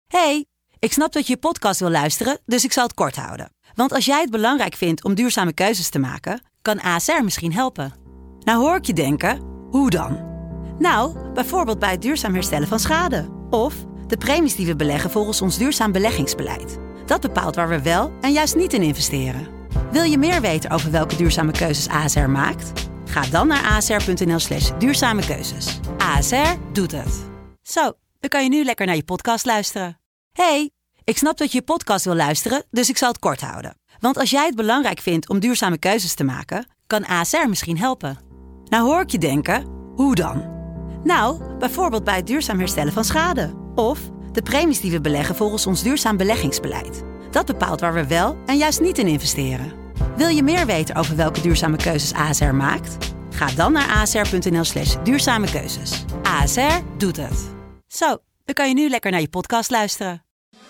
Hey, ik snap dat je je podcast wil luisteren, dus ik zal het kort houden. Want als jij het belangrijk vindt om duurzame keuzes te maken, kan ASR misschien helpen. Nou hoor ik je denken, hoe dan? Nou, bijvoorbeeld bij het duurzaam herstellen van schade. Of de premies die we beleggen volgens ons duurzaam beleggingsbeleid. Dat bepaalt waar we wel en juist niet in investeren. Wil je meer weten over welke duurzame keuzes ASR maakt? Ga dan naar asr.nl/duurzame keuzes. ASR doet het. Zo, dan kan je nu lekker naar je podcast luisteren. Hey, ik snap dat je je podcast wil luisteren, dus ik zal het kort houden. Want als jij het belangrijk vindt om duurzame keuzes te maken, kan ASR misschien helpen. Nou hoor ik je denken, hoe dan? Nou, bijvoorbeeld bij het duurzaam herstellen van schade. Of de premies die we beleggen volgens ons duurzaam beleggingsbeleid. Dat bepaalt waar we wel en juist niet in investeren. Wil je meer weten over welke duurzame keuzes ASR maakt? Ga dan naar asr.nl/duurzame keuzes. ASR doet het. Zo, dan kan je nu lekker naar je podcast luisteren.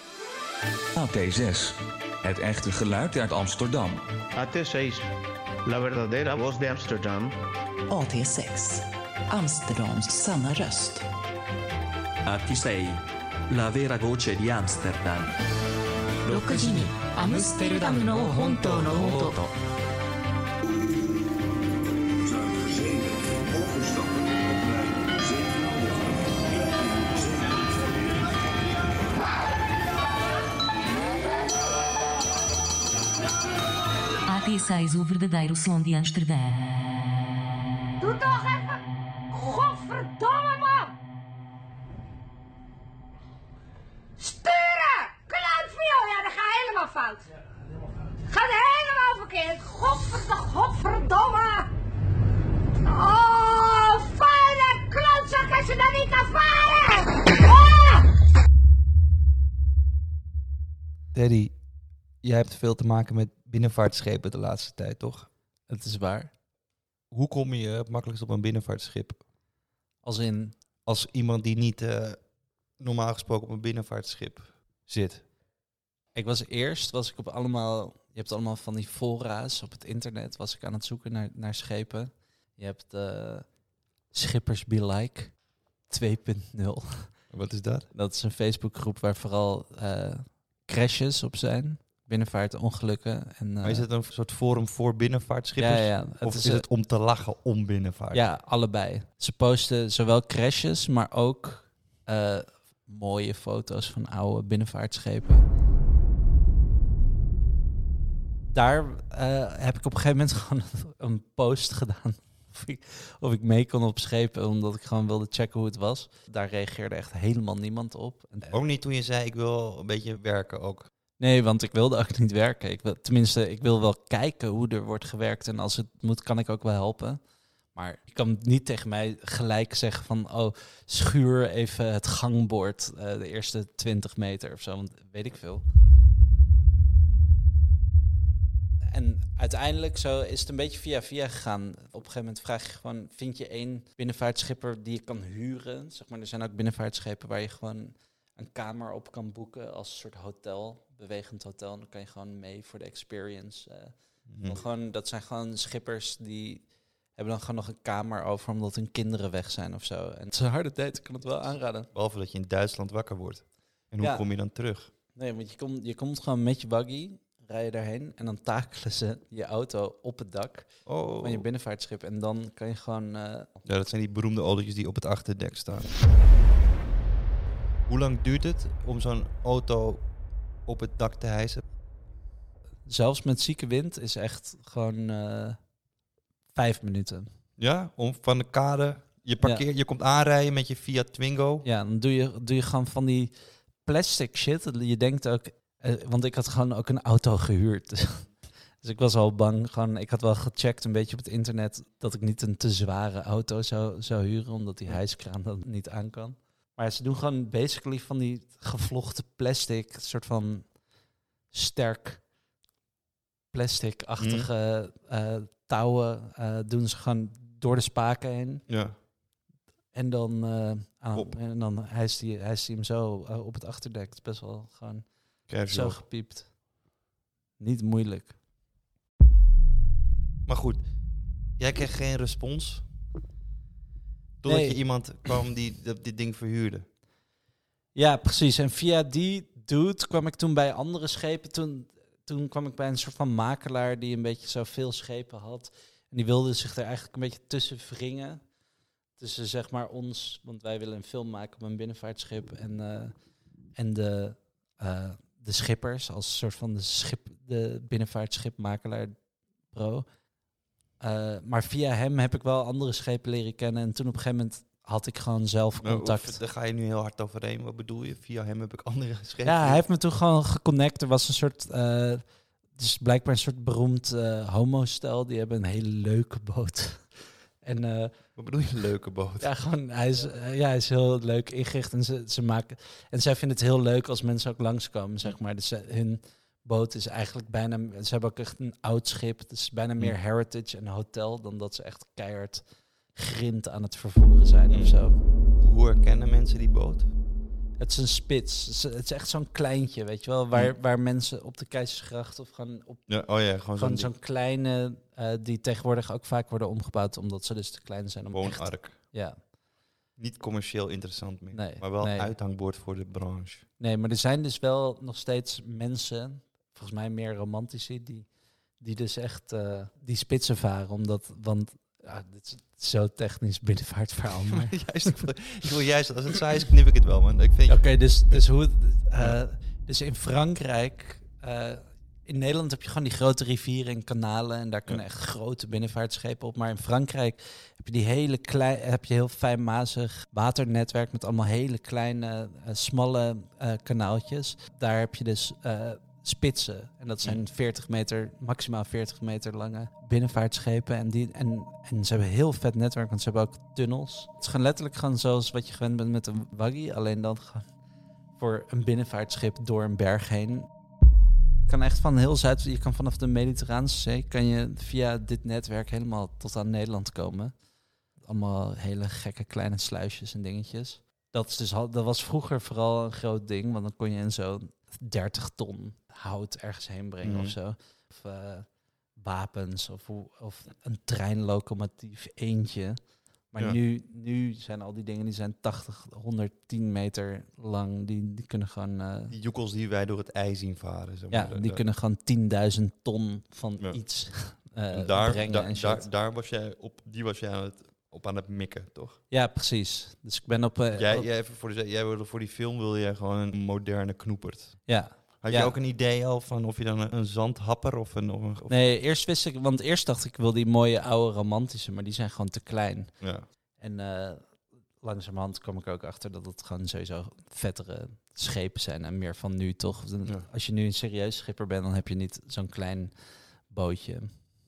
AT6. Het echte geluid uit Amsterdam. AT6. La verdadera voz de Amsterdam. AT6. Amsterdams sanna röst. AT6. La vera voce di Amsterdam. 6時にアムステルダムの本当の音。AT6, o verdadeiro som de Amsterdam. Doe toch even! Godverdomme man! Sturen! Kluitviool! Ja, dat gaat helemaal fout. Gaat helemaal verkeerd. Godverdomme! Oh, vuile klootzak als je dat niet kan varen! Oh! Teddy, jij hebt veel te maken met binnenvaartschepen de laatste tijd, toch? Het is waar. Hoe kom je het makkelijkst op een binnenvaartschip? Als iemand die niet normaal gesproken op een binnenvaartschip zit. was ik op allemaal... Je hebt allemaal van die fora's op het internet. Was ik aan het zoeken naar schepen. Je hebt Schippers Be Like 2.0. Wat is dat? Dat is een Facebookgroep waar vooral crashes op zijn. Binnenvaartongelukken. Maar is het een soort forum voor binnenvaartschippers? Ja. Of is het om te lachen om binnenvaart? Ja, allebei. Ze posten zowel crashes, maar ook mooie foto's van oude binnenvaartschepen. Daar heb ik op een gegeven moment gewoon een post gedaan. Of ik mee kon op schepen, omdat ik gewoon wilde checken hoe het was. Daar reageerde echt helemaal niemand op. Ook niet toen je zei, ik wil een beetje werken ook. Nee, want ik wilde ook niet werken. Ik wil wel kijken hoe er wordt gewerkt. En als het moet, kan ik ook wel helpen. Maar je kan niet tegen mij gelijk zeggen van... oh, schuur even het gangbord de eerste 20 meter of zo. Want weet ik veel. En uiteindelijk zo is het een beetje via gegaan. Op een gegeven moment vraag je gewoon... vind je één binnenvaartschipper die je kan huren? Zeg maar, er zijn ook binnenvaartschepen waar je gewoon... een kamer op kan boeken als een soort hotel, bewegend hotel. En dan kan je gewoon mee voor de experience. Dat zijn gewoon schippers die hebben dan gewoon nog een kamer over omdat hun kinderen weg zijn of zo. En het is een harde date, ik kan het wel aanraden. Behalve dat je in Duitsland wakker wordt. En hoe kom je dan terug? Nee, want je komt gewoon met je buggy, rij je daarheen en dan takelen ze je auto op het dak van je binnenvaartschip. En dan kan je gewoon... Ja, dat zijn die beroemde autootjes die op het achterdek staan. Hoe lang duurt het om zo'n auto op het dak te hijsen? Zelfs met zieke wind is echt gewoon 5 minuten. Ja, om van de kade, je parkeert, je komt aanrijden met je Fiat Twingo. Ja, dan doe je gewoon van die plastic shit. Je denkt ook, want ik had gewoon ook een auto gehuurd. Dus ik was al bang. Gewoon, ik had wel gecheckt een beetje op het internet dat ik niet een te zware auto zou huren, omdat die hijskraan dat niet aan kan. Maar ze doen gewoon basically van die gevlochten plastic, soort van sterk plastic-achtige touwen doen ze gewoon door de spaken heen. Ja. En dan hijst hij hem zo op het achterdek. Het is best wel gewoon zo gepiept. Niet moeilijk. Maar goed, jij kreeg geen respons? Totdat je iemand kwam die dit ding verhuurde? Ja, precies. En via die dude kwam ik toen bij andere schepen. Toen kwam ik bij een soort van makelaar die een beetje zoveel schepen had. En die wilde zich er eigenlijk een beetje tussen wringen. Tussen zeg maar ons, want wij willen een film maken op een binnenvaartschip. En de schippers als soort van de binnenvaartschipmakelaar pro. Maar via hem heb ik wel andere schepen leren kennen. En toen op een gegeven moment had ik gewoon zelf contact. Daar ga je nu heel hard overheen. Wat bedoel je? Via hem heb ik andere schepen. Ja, hij heeft me toen gewoon geconnect. Er was een soort... dus blijkbaar een soort beroemd homo-stel. Die hebben een hele leuke boot. En... Wat bedoel je, leuke boot? Ja, gewoon, hij is heel leuk ingericht. En ze maken... En zij vinden het heel leuk als mensen ook langskomen, zeg maar. Dus hun boot is eigenlijk bijna... Ze hebben ook echt een oud schip. Het is bijna meer heritage en hotel... dan dat ze echt keihard grind aan het vervoeren zijn of zo. Hoe herkennen mensen die boot? Het is een spits. Het is echt zo'n kleintje, weet je wel. Waar mensen op de Keizersgracht of gewoon op... Gewoon zo'n kleine... die tegenwoordig ook vaak worden omgebouwd... omdat ze dus te klein zijn om woonark. Ja. Niet commercieel interessant meer. Nee, maar wel uithangbord voor de branche. Nee, maar er zijn dus wel nog steeds mensen... volgens mij meer romantici... die dus echt die spitsen varen. Want dit is zo technisch binnenvaartverhaal. Maar. ik wil juist, als het saai is, knip ik het wel. Man. Oké, dus hoe... dus in Frankrijk... in Nederland heb je gewoon die grote rivieren en kanalen... en daar kunnen echt grote binnenvaartschepen op. Maar in Frankrijk heb je heel fijnmazig waternetwerk... met allemaal hele kleine, smalle kanaaltjes. Daar heb je dus... spitsen. En dat zijn 40 meter, maximaal 40 meter lange binnenvaartschepen. En ze hebben een heel vet netwerk, want ze hebben ook tunnels. Het is gewoon letterlijk gewoon zoals wat je gewend bent met een waggie. Alleen dan gewoon voor een binnenvaartschip door een berg heen. Je kan echt van heel je kan vanaf de Mediterraanse Zee, kan je via dit netwerk helemaal tot aan Nederland komen. Allemaal hele gekke kleine sluisjes en dingetjes. Dat was vroeger vooral een groot ding, want dan kon je in zo'n 30 ton hout ergens heen brengen of zo. Of wapens of een treinlocomotief eentje. Maar nu zijn al die dingen, die zijn 80, 110 meter lang. Die kunnen gewoon... die joekels die wij door het ijs zien varen. Zeg maar. Die kunnen gewoon 10.000 ton van iets brengen en shit. Daar was jij op aan het mikken, toch? Ja, precies. Dus ik ben op... Jij wilde voor die film wilde jij gewoon een moderne knoepert. Ja. Had je ook een idee al van of je dan een zandhapper of een... Nee, eerst dacht ik wil die mooie oude romantische, maar die zijn gewoon te klein. Ja. En langzamerhand kwam ik ook achter dat het gewoon sowieso vettere schepen zijn en meer van nu, toch? Ja. Als je nu een serieus schipper bent, dan heb je niet zo'n klein bootje.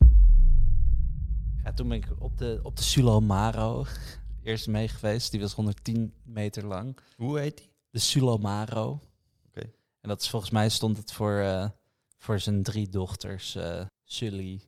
Ja, toen ben ik op de Sulomaro eerst mee geweest. Die was 110 meter lang. Hoe heet die? De Sulomaro. Oké. En dat is volgens mij stond het voor zijn 3 dochters. Sully.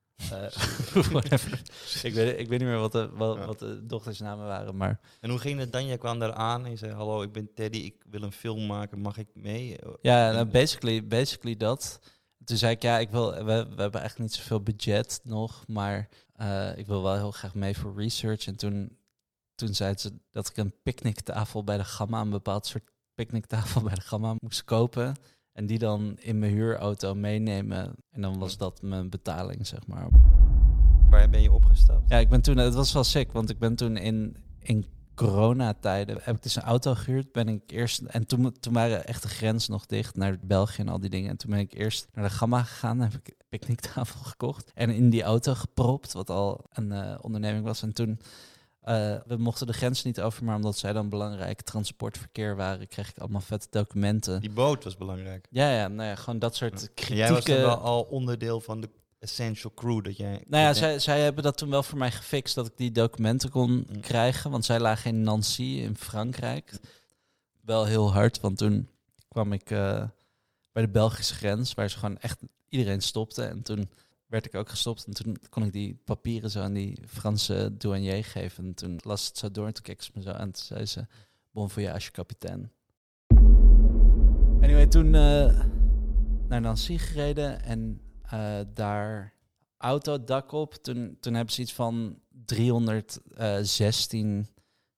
Ik weet niet meer wat de dochtersnamen waren. Maar... En hoe ging het dan? Jij kwam daar aan en je zei... Hallo, ik ben Teddy, ik wil een film maken. Mag ik mee? Ja, nou, basically dat. Toen zei ik, ja, we hebben eigenlijk niet zoveel budget nog, maar ik wil wel heel graag mee voor research. En toen zei ze dat ik een picknicktafel bij de Gamma, een bepaald soort picknicktafel bij de Gamma moest kopen. En die dan in mijn huurauto meenemen. En dan was dat mijn betaling, zeg maar. Waar ben je opgestapt? Ja, het was wel sick, want ik ben toen in coronatijden heb ik dus een auto gehuurd. Ben ik eerst en toen waren echt de grens nog dicht naar België en al die dingen. En toen ben ik eerst naar de Gamma gegaan, heb ik een picknicktafel gekocht en in die auto gepropt, wat al een onderneming was. En toen we mochten de grens niet over, maar omdat zij dan belangrijk transportverkeer waren, kreeg ik allemaal vette documenten. Die boot was belangrijk. Ja, nou ja, gewoon dat soort kritieke. Jij was dan wel al onderdeel van de essential crew dat jij... Nou ja, zij hebben dat toen wel voor mij gefixt, dat ik die documenten kon krijgen. Want zij lagen in Nancy in Frankrijk. Wel heel hard, want toen kwam ik bij de Belgische grens, waar ze gewoon echt iedereen stopte. En toen werd ik ook gestopt. En toen kon ik die papieren zo aan die Franse douanier geven. En toen las het zo door en toen keek ze me zo aan. En toen zei ze, bon voyage, kapitein. Anyway, toen naar Nancy gereden en... daar autodak op. Toen hebben ze iets van 316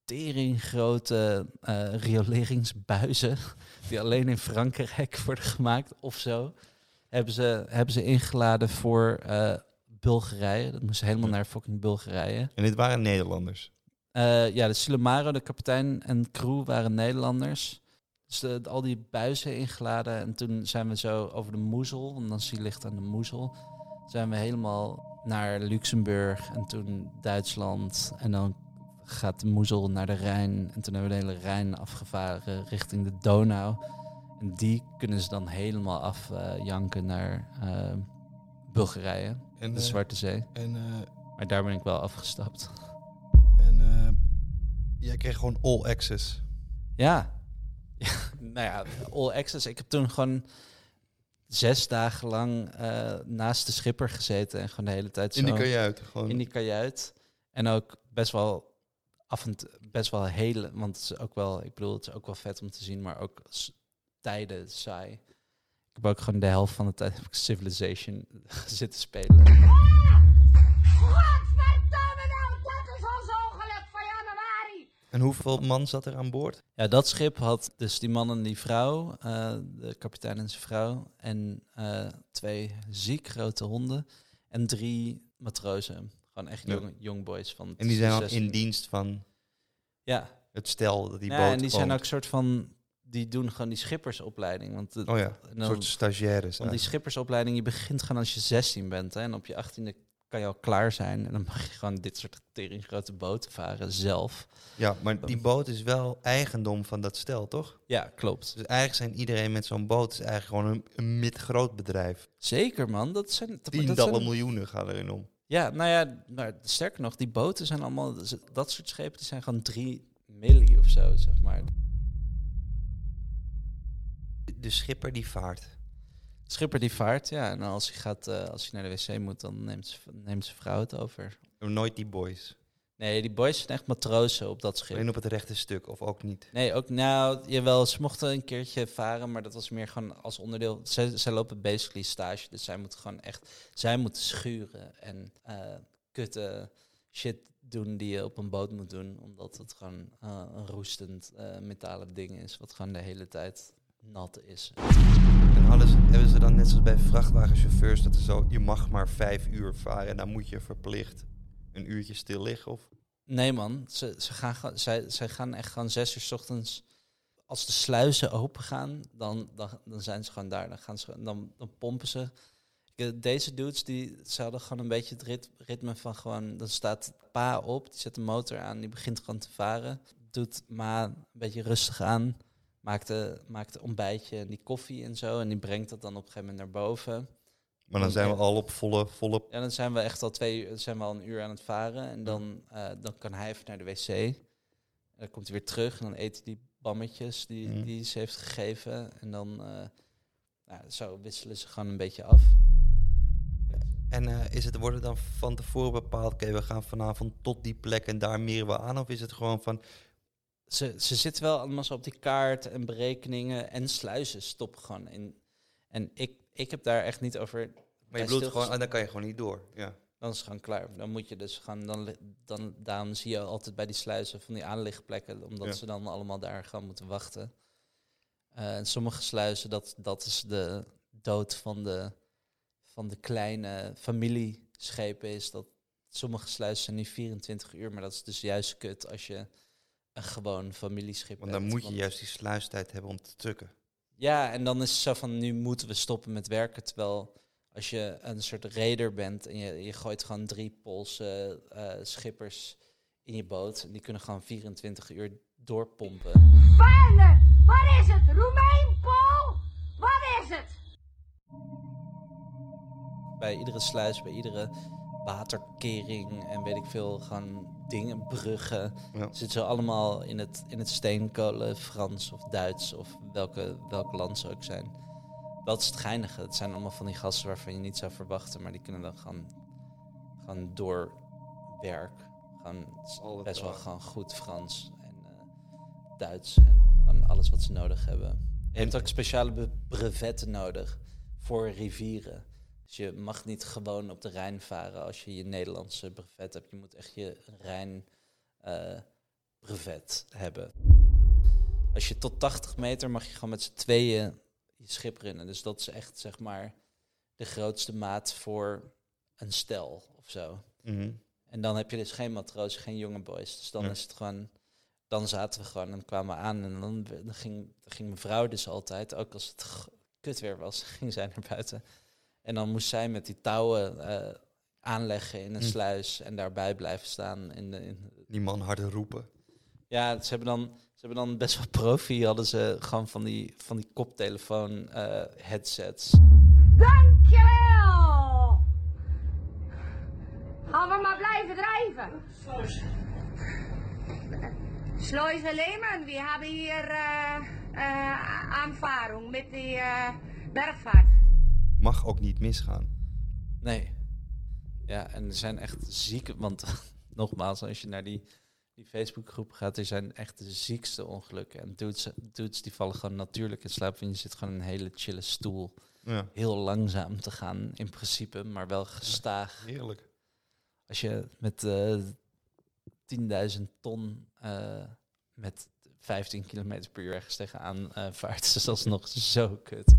teringgrote rioleringsbuizen die alleen in Frankrijk worden gemaakt of zo, hebben ze ingeladen voor Bulgarije. Dat moest helemaal naar fucking Bulgarije. En dit waren Nederlanders. De Silemaro, de kapitein en crew waren Nederlanders. Dus al die buizen ingeladen. En toen zijn we zo over de Moezel, want Nancy ligt aan de Moezel, zijn we helemaal naar Luxemburg en toen Duitsland. En dan gaat de Moezel naar de Rijn. En toen hebben we de hele Rijn afgevaren richting de Donau. En die kunnen ze dan helemaal afjanken naar Bulgarije, En, de Zwarte Zee. En Maar daar ben ik wel afgestapt. jij kreeg gewoon all access. Ja. Nou ja, all access. Ik heb toen gewoon 6 dagen lang naast de schipper gezeten en gewoon de hele tijd zo In die kajuit. Gewoon. in die kajuit. En ook best wel best wel hele, want het is ook wel, ik bedoel, het is ook wel vet om te zien, maar ook tijden saai. Ik heb ook gewoon de helft van de tijd heb ik Civilization zitten spelen. Godverdomme nou, dat is ons ongeluk van januari. En hoeveel man zat er aan boord? Ja, dat schip had dus die man en die vrouw, de kapitein en zijn vrouw, en 2 ziek grote honden en 3 matrozen. Gewoon echt jong boys van. En die zijn al 16. in dienst van het stel dat die boot en die zijn oomt. ook soort van, die doen gewoon die schippersopleiding. Want Een soort stagiaires. Want die schippersopleiding, je begint gewoon als je 16 bent. Hè, en op je 18e kan je al klaar zijn. En dan mag je gewoon dit soort grote boten varen zelf. Ja, maar die boot is wel eigendom van dat stel, toch? Ja, klopt. Dus eigenlijk zijn iedereen met zo'n boot is eigenlijk gewoon een midgroot bedrijf. Zeker, man. Dat zijn Tientallen miljoenen gaan erin om. Ja, nou ja, maar sterker nog, die boten zijn allemaal, dat soort schepen, die zijn gewoon 3 milli of zo, zeg maar. De schipper die vaart. De schipper die vaart, ja. En als hij naar de wc moet, dan neemt zijn vrouw het over. Nooit die boys. Nee, die boys zijn echt matrozen op dat schip. Alleen op het rechte stuk, of ook niet? Nee, ook, nou, jawel, ze mochten een keertje varen, maar dat was meer gewoon als onderdeel. Zij lopen basically stage, dus zij moeten schuren en kutte shit doen die je op een boot moet doen, omdat het gewoon een roestend metalen ding is, wat gewoon de hele tijd nat is. En hebben ze dan net zoals bij vrachtwagenchauffeurs, dat er zo, je mag maar 5 uur varen en dan moet je verplicht een uurtje stil liggen, of? Nee man, zij gaan echt gewoon 6 uur 's ochtends. Als de sluizen open gaan, dan zijn ze gewoon daar. Dan pompen ze. Deze dudes, ze hadden gewoon een beetje het ritme van gewoon, dan staat pa op, die zet de motor aan, die begint gewoon te varen. Doet ma een beetje rustig aan, maakt een ontbijtje en die koffie en zo. En die brengt dat dan op een gegeven moment naar boven. Maar dan zijn we al op volle... Ja, dan zijn we echt al 2 uur, zijn we al een uur aan het varen. En dan kan hij even naar de wc. En dan komt hij weer terug en dan eet hij die bammetjes die ze heeft gegeven. En dan zo wisselen ze gewoon een beetje af. En wordt het dan van tevoren bepaald, oké, we gaan vanavond tot die plek en daar meren we aan? Of is het gewoon van... Ze zitten wel allemaal zo op die kaart en berekeningen en sluizen stoppen gewoon in. En ik heb daar echt niet over... Maar je bedoelt gewoon, dan kan je gewoon niet door. Ja. Dan is het gewoon klaar. Dan moet je dus gaan... Dan zie je altijd bij die sluizen van die aanligplekken, omdat ze dan allemaal daar gaan moeten wachten. En sommige sluizen, dat is de dood van de kleine familieschepen, is dat sommige sluizen zijn nu 24 uur, maar dat is dus juist kut als je een gewoon familieschip Want dan moet je juist die sluistijd hebben om te tukken. Ja, en dan is het zo van, nu moeten we stoppen met werken. Terwijl als je een soort raider bent en je gooit gewoon 3 Poolse schippers in je boot. En die kunnen gewoon 24 uur doorpompen. Vuile, wat is het? Roemeen, Paul? Wat is het? Bij iedere sluis, bij iedere waterkering en weet ik veel, gewoon dingen, bruggen. Zitten ze allemaal in het steenkolen, Frans of Duits of welk land ze ook zijn. Dat is het geinige. Het zijn allemaal van die gasten waarvan je niet zou verwachten, maar die kunnen dan gewoon door werk. Gewoon best wel gewoon goed Frans en Duits en gewoon alles wat ze nodig hebben. Je hebt ook speciale brevetten nodig voor rivieren. Dus je mag niet gewoon op de Rijn varen als je je Nederlandse brevet hebt. Je moet echt je brevet hebben. Als je tot 80 meter mag je gewoon met z'n tweeën je schip runnen. Dus dat is echt, zeg maar, de grootste maat voor een stel of zo. Mhm. En dan heb je dus geen matrozen, geen jonge boys. Dus dan Ja. is het gewoon... Dan zaten we gewoon en kwamen we aan. En dan ging mijn vrouw dus altijd, ook als het kut weer was, ging zij naar buiten. En dan moest zij met die touwen aanleggen in een sluis en daarbij blijven staan. Die man harder roepen. Ja, ze hebben dan best wel profi, hadden ze gewoon van die koptelefoon headsets. Dankjewel! Gaan we maar blijven drijven. Sluis Leeman, we hebben hier aanvaring met die bergvaart. Mag ook niet misgaan. Nee. Ja, en er zijn echt zieke... Want nogmaals, als je naar die Facebookgroep gaat, er zijn echt de ziekste ongelukken. En dudes die vallen gewoon natuurlijk in slaap. En je zit gewoon in een hele chille stoel. Ja. Heel langzaam te gaan in principe, maar wel gestaag. Heerlijk. Als je met 10.000 ton met 15 km per uur ergens tegenaan vaart, is dat nog zo kut.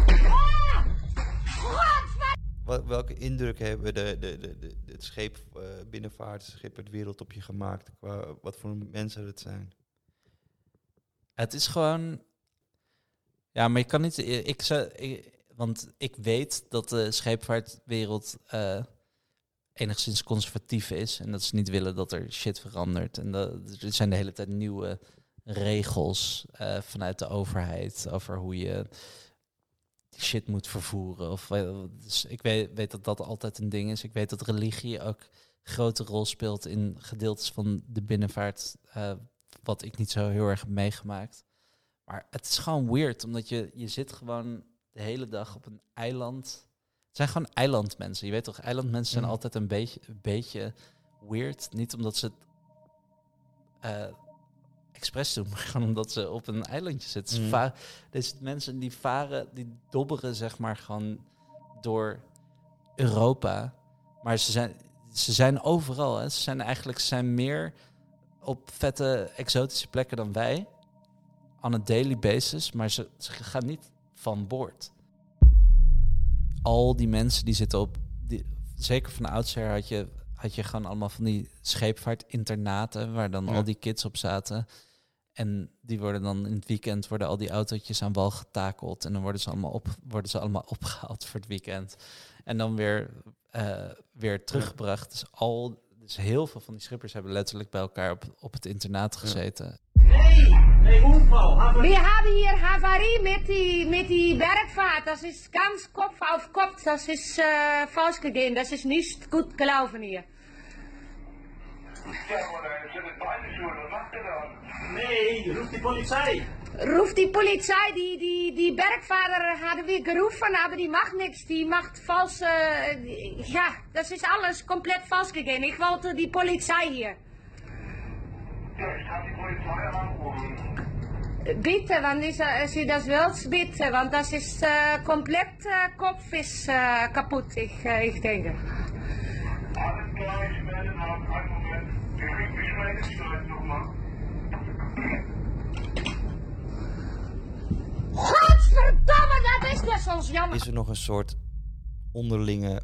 Welke indruk hebben het scheep, binnenvaartschip, het wereld op je gemaakt? Qua wat voor mensen het zijn? Het is gewoon... Ja, maar je kan niet... Want ik weet dat de scheepvaartwereld enigszins conservatief is. En dat ze niet willen dat er shit verandert. En er zijn de hele tijd nieuwe regels vanuit de overheid over hoe je shit moet vervoeren. Dus ik weet dat dat altijd een ding is. Ik weet dat religie ook een grote rol speelt in gedeeltes van de binnenvaart, wat ik niet zo heel erg heb meegemaakt. Maar het is gewoon weird, omdat je zit gewoon de hele dag op een eiland. Het zijn gewoon eilandmensen. Je weet toch, eilandmensen zijn altijd een beetje weird. Niet omdat ze het expres doen, maar gewoon omdat ze op een eilandje zitten. Deze mensen die dobberen zeg maar gewoon door Europa. Maar ze zijn overal. Hè. Ze zijn meer op vette exotische plekken dan wij. On a daily basis. Maar ze gaan niet van boord. Al die mensen die zitten op... Zeker van oudsher had je gewoon allemaal van die scheepvaartinternaten waar dan al die kids op zaten. En die worden dan in het weekend al die autootjes aan wal getakeld. En dan worden ze allemaal opgehaald voor het weekend. En dan weer teruggebracht. Dus heel veel van die schippers hebben letterlijk bij elkaar op het internaat gezeten. We hebben hier havarie met die bergvaart. Dat is ganz Kopf auf Kopf. Dat is falsch gegaan. Dat is niet goed gelaufen hier. Nee, roep die politie. Roep die politie. Die bergvaarder hadden we geroepen, maar die mag niks. Die mag vals... ja, dat is alles compleet vals gegaan. Ik wilde die politie hier. Ja, ik ga die politie aanroepen. Bitte, want als je dat wilt, bitte. Want dat is compleet kop is kapot, ik denk. Alles klar, ich melde nach. Einen Moment. Ich melde dich gleich nochmal. Godverdomme, dat is net zoals jammer. Is er nog een soort onderlinge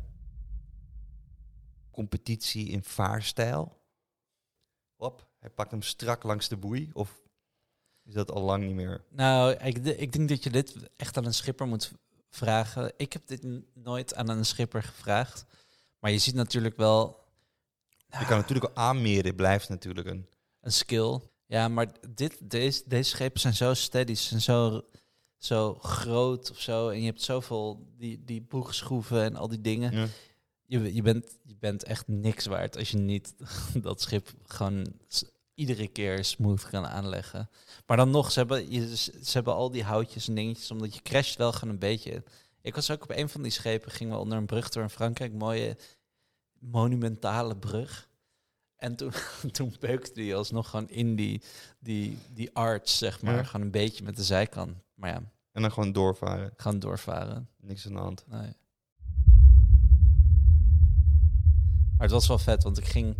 competitie in vaarstijl? Hop, hij pakt hem strak langs de boei. Of is dat al lang niet meer? Nou, ik denk dat je dit echt aan een schipper moet vragen. Ik heb dit nooit aan een schipper gevraagd. Maar je ziet natuurlijk wel... Je kan natuurlijk al aanmeren, blijft natuurlijk een skill. Ja, maar deze schepen zijn zo steady, ze zijn zo groot of zo. En je hebt zoveel die boegschroeven en al die dingen. Ja. Je bent echt niks waard als je niet dat schip gewoon iedere keer smooth kan aanleggen. Maar dan nog, ze hebben al die houtjes en dingetjes, omdat je crasht wel gewoon een beetje. Ik was ook op een van die schepen, gingen we onder een brug door in Frankrijk, mooie monumentale brug. En toen beukte die alsnog gewoon in die arch, zeg maar. Ja. Gewoon een beetje met de zijkant. Maar ja. En dan gewoon doorvaren. Gewoon doorvaren. Niks aan de hand. Nee. Maar het was wel vet, want ik ging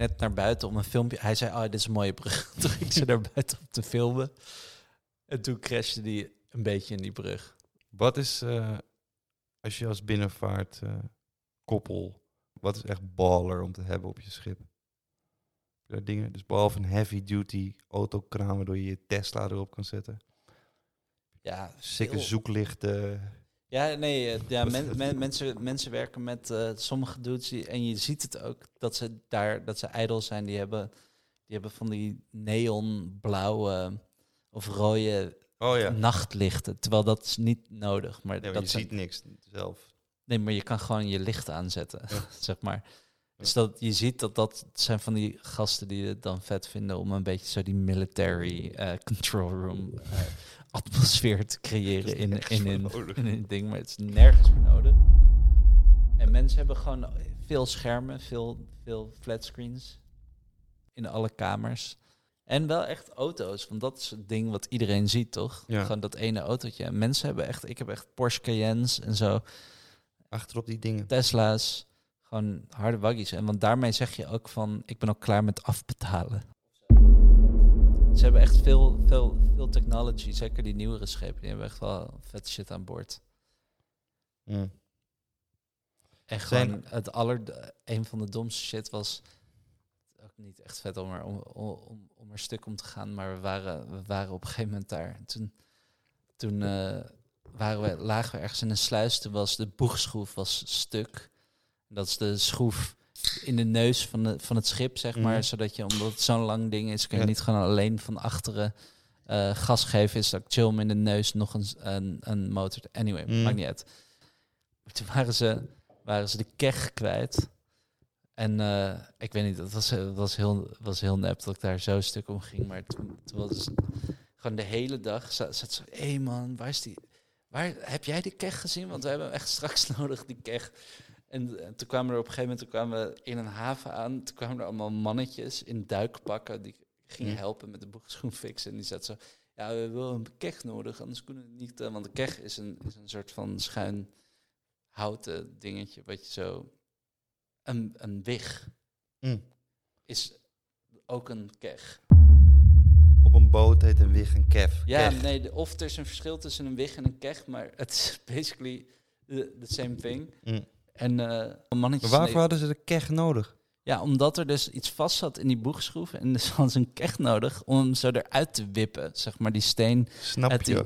net naar buiten om een filmpje. Hij zei, dit is een mooie brug. Toen ging ze naar buiten om te filmen. En toen crashte die een beetje in die brug. Wat is, als je als binnenvaart koppel, wat is echt baller om te hebben op je schip? Daar dingen, dus behalve een heavy duty autokraan waardoor je je Tesla erop kan zetten. Ja, Sikke zoeklichten. Ja, nee, mensen werken met sommige dudes en je ziet het ook dat ze ijdel zijn. Die hebben van die neonblauwe of rode nachtlichten, terwijl dat is niet nodig. Maar je ziet niks zelf. Nee, maar je kan gewoon je licht aanzetten, zeg maar. Dus dat je ziet dat zijn van die gasten die het dan vet vinden om een beetje zo die military control room atmosfeer te creëren in een ding, maar het is nergens meer nodig. En mensen hebben gewoon veel schermen, veel flatscreens in alle kamers. En wel echt auto's, want dat is het ding wat iedereen ziet, toch? Ja. Gewoon dat ene autootje. En mensen hebben echt, ik heb echt Porsche Cayennes en zo. Achterop die dingen. Tesla's, gewoon harde waggies. En want daarmee zeg je ook van, ik ben al klaar met afbetalen. Ze hebben echt veel technology, zeker die nieuwere schepen, die hebben echt wel vet shit aan boord. Mm. En gewoon een van de domste shit was ook niet echt vet om er stuk om te gaan, maar we waren op een gegeven moment daar. Toen lagen we ergens in een sluis, toen was de boegschroef stuk. Dat is de schroef in de neus van het schip, zeg maar. Zodat je, omdat het zo'n lang ding is, kun je niet gewoon alleen van achteren gas geven. Is dat chill in de neus nog een motor. Anyway, maakt niet uit. Maar toen waren ze de keg kwijt. En ik weet niet, het was heel nep dat ik daar zo stuk om ging. Maar toen was het gewoon de hele dag zat zo, hé man, waar heb jij die keg gezien? Want we hebben echt straks nodig, die keg. En toen kwamen er op een gegeven moment in een haven aan. Toen kwamen er allemaal mannetjes in duikpakken. Die gingen helpen met de boegschoen fixen. En die zeiden zo, ja, we hebben wel een keg nodig. Anders kunnen we het niet. Want de keg is een soort van schuin houten dingetje. Wat je zo... Een wig is ook een keg. Op een boot heet een wig een kef. Ja, keg. nee, of er is een verschil tussen een wig en een keg. Maar het is basically the same thing. En mannetjes... Maar waarvoor hadden ze de keg nodig? Ja, omdat er dus iets vast zat in die boegschroef. En dus hadden ze een keg nodig om hem zo eruit te wippen. Zeg maar die steen... Snap je?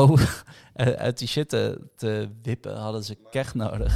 Uit die shit te wippen hadden ze keg nodig.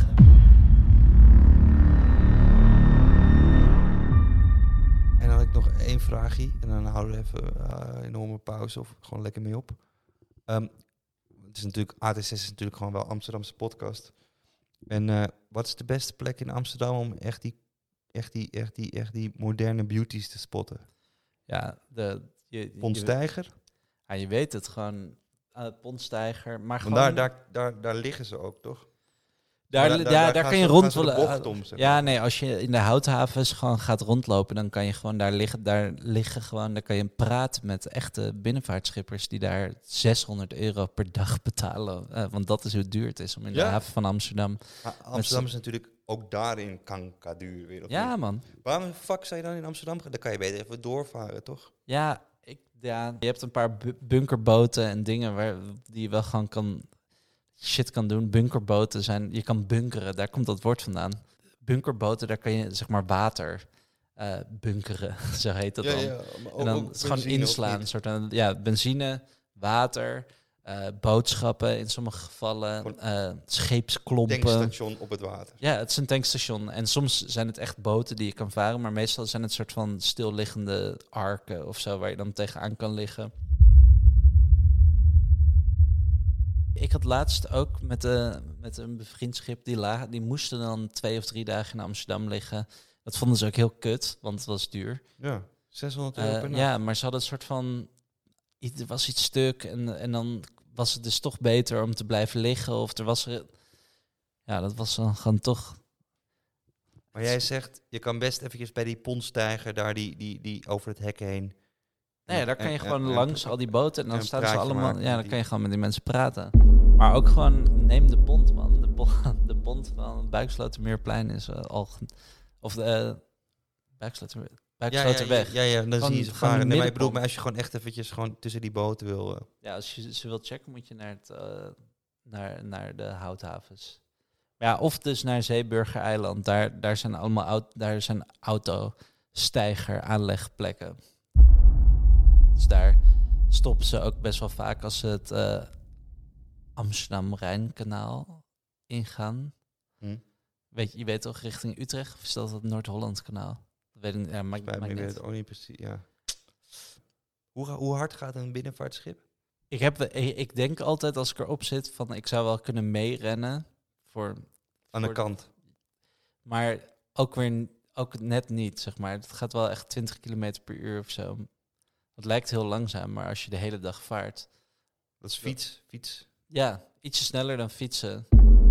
En dan had ik nog één vraagje. En dan houden we even een enorme pauze of gewoon lekker mee op. Het is natuurlijk, AT6 is natuurlijk gewoon wel Amsterdamse podcast. En wat is de beste plek in Amsterdam om echt die moderne beauties te spotten? Ja, Pontsteiger? Je weet het gewoon. Pontsteiger, maar gewoon... gewoon... Daar liggen ze ook, toch? Daar kan je rondlopen. Ja, nee, als je in de houthavens gewoon gaat rondlopen, dan kan je gewoon daar liggen gewoon. Dan kan je praten met echte binnenvaartschippers die daar €600 per dag betalen. Want dat is hoe duur het is om in de haven van Amsterdam. Maar Amsterdam is natuurlijk ook daarin kankerduur weer. Ja, man. Waarom fuck zou je dan in Amsterdam gaan? Dan kan je beter even doorvaren, toch? Ja, je hebt een paar bunkerboten en dingen die je wel gewoon shit kan doen. Bunkerboten zijn... Je kan bunkeren, daar komt dat woord vandaan. Bunkerboten, daar kan je zeg maar water bunkeren, zo heet dat dan. Ja, en dan het gewoon inslaan. Een soort van, benzine, water, boodschappen in sommige gevallen, scheepsklompen. Tankstation op het water. Ja, het is een tankstation. En soms zijn het echt boten die je kan varen, maar meestal zijn het soort van stilliggende arken of zo, waar je dan tegenaan kan liggen. Ik had laatst ook met een bevriend schip, die moesten dan 2 of 3 dagen in Amsterdam liggen. Dat vonden ze ook heel kut, want het was duur. Ja, €600 per nacht. Ja, maar ze hadden een soort van... Er was iets stuk en dan was het dus toch beter om te blijven liggen. Of er was er... Ja, dat was dan gewoon toch... Maar jij zegt, je kan best eventjes bij die pontsteiger daar die over het hek heen... Nee, daar kan je gewoon langs al die boten en dan staan ze allemaal... maken, dan kan je gewoon met die mensen praten. Maar ook gewoon, neem de pont, man. De pont van Buikslotermeerplein is al... Of de Buikslotermeer... Buiksloterweg. Ja, dan Gewoon- zie je ze gewoon varen. de Nee, maar ik bedoel, middenpomp. maar als je gewoon echt eventjes gewoon tussen die boten wil... Ja, als je ze wilt checken, moet je naar de houthavens. Ja, of dus naar Zeeburger-eiland. Daar zijn allemaal daar zijn autosteiger aanlegplekken. Dus daar stoppen ze ook best wel vaak als ze het Amsterdam-Rijnkanaal ingaan. Je weet toch, richting Utrecht? Of is dat het Noord-Holland-kanaal? Dat weet ik niet. Ja, maakt Bij mij niet weet uit. het ook niet precies, ja. Hoe hard gaat een binnenvaartschip? Ik denk altijd als ik erop zit van ik zou wel kunnen meerennen Aan de kant. maar ook net niet, zeg maar. Het gaat wel echt 20 kilometer per uur of zo. Het lijkt heel langzaam, maar als je de hele dag vaart... Dat is fiets. Ja, ietsje sneller dan fietsen.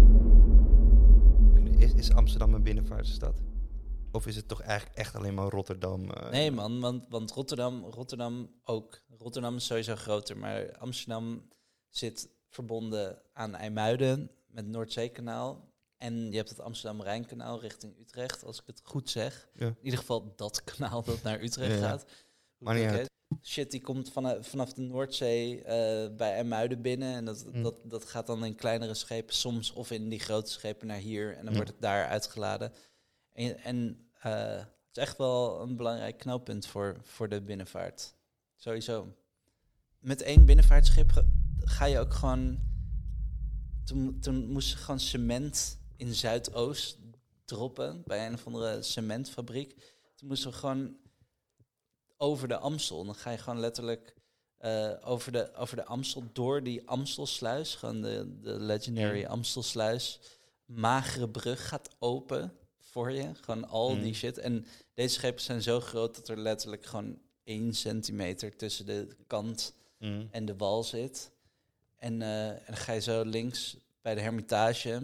Is Amsterdam een binnenvaartstad? Of is het toch eigenlijk echt alleen maar Rotterdam? Nee man, want Rotterdam ook. Rotterdam is sowieso groter, maar Amsterdam zit verbonden aan IJmuiden met het Noordzeekanaal. En je hebt het Amsterdam-Rijnkanaal richting Utrecht, als ik het goed zeg. Ja. In ieder geval dat kanaal dat naar Utrecht Ja. gaat. Hoe Maar niet het ook uit. heet. Shit, die komt vanaf de Noordzee bij IJmuiden binnen. En dat gaat dan in kleinere schepen soms, of in die grote schepen naar hier. En dan wordt het daar uitgeladen. En het is echt wel een belangrijk knooppunt voor de binnenvaart. Sowieso. Met 1 binnenvaartschip ga je ook gewoon... Toen moest ze gewoon cement in Zuidoost droppen bij een of andere cementfabriek. Toen moesten we gewoon over de Amstel. Dan ga je gewoon letterlijk over de Amstel, door die Amstelsluis. Gewoon de legendary Amstelsluis. Magere brug gaat open voor je. Gewoon al die shit. En deze schepen zijn zo groot dat er letterlijk gewoon 1 centimeter tussen de kant en de wal zit. En dan ga je zo links bij de Hermitage.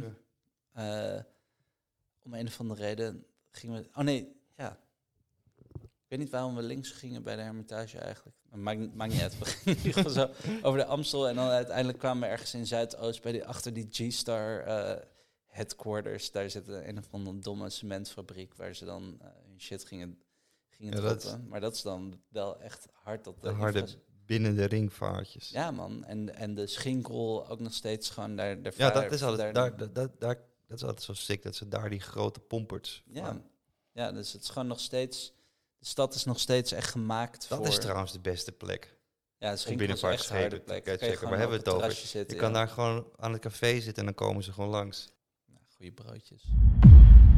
Om een of andere reden gingen we... Oh nee, ja. Ik weet niet waarom we links gingen bij de Hermitage eigenlijk. Maakt niet uit. We gingen in ieder geval zo over de Amstel. En dan uiteindelijk kwamen we ergens in Zuidoost achter die G-Star headquarters. Daar zit een of andere domme cementfabriek waar ze dan hun shit gingen droppen. Maar dat is dan wel echt hard. De harde binnen de ringvaartjes. Ja man, en de Schinkel ook nog steeds gewoon daar. Ja, dat is altijd, dat is altijd zo sick, dat ze daar die grote pomperts... Ja, dus het is gewoon nog steeds... De stad is nog steeds echt gemaakt voor... Dat is trouwens de beste plek. Ja, Schinkel is echt een harde plek. Waar hebben we het over? Je kan daar gewoon aan het café zitten en dan komen ze gewoon langs. Goeie broodjes.